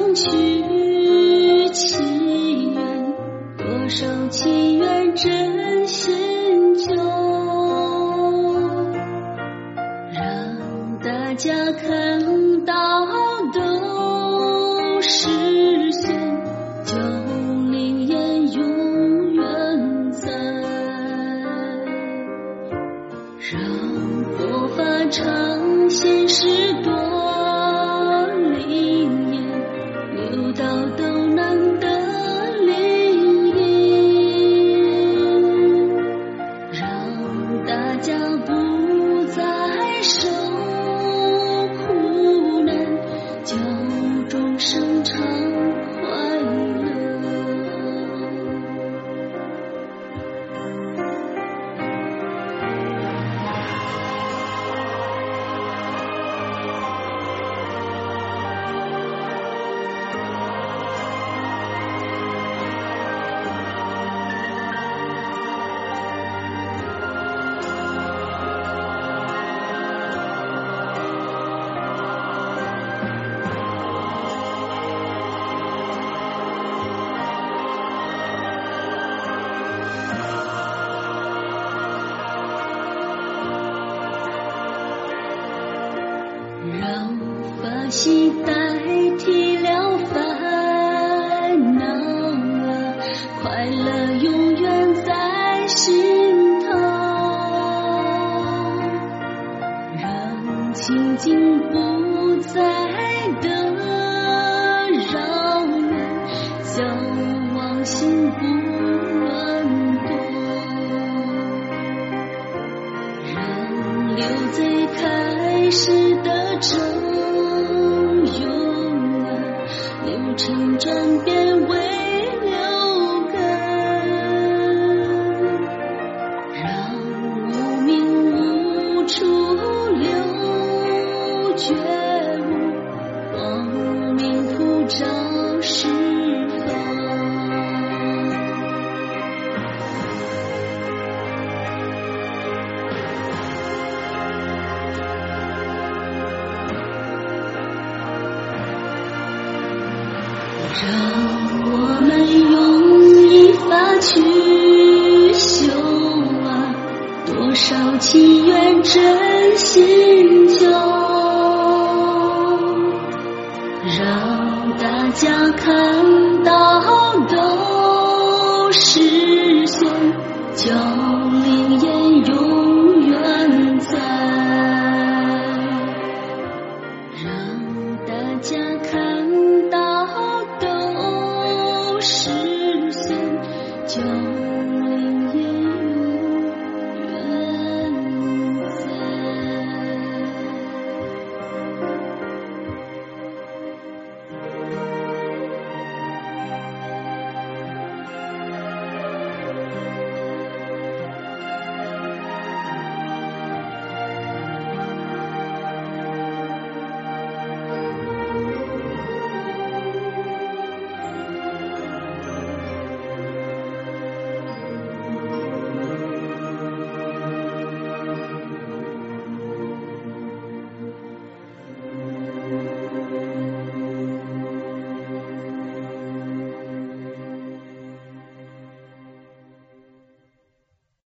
相去祈愿，多少祈愿真心旧，让大家看到都实现，旧灵验永远在，让佛法常现世多灵验，六道都难得灵验，让大家不再受苦难，教众生常快乐。让法喜代替了烦恼啊，快乐永远在心头，让清净不再的扰乱，叫妄心不乱多，让流贼开始的正用啊，流程转变为流根，让无明无处留觉悟，光明普照十方。让我们用一法去修啊，多少祈愿真心旧，让大家看到都实现。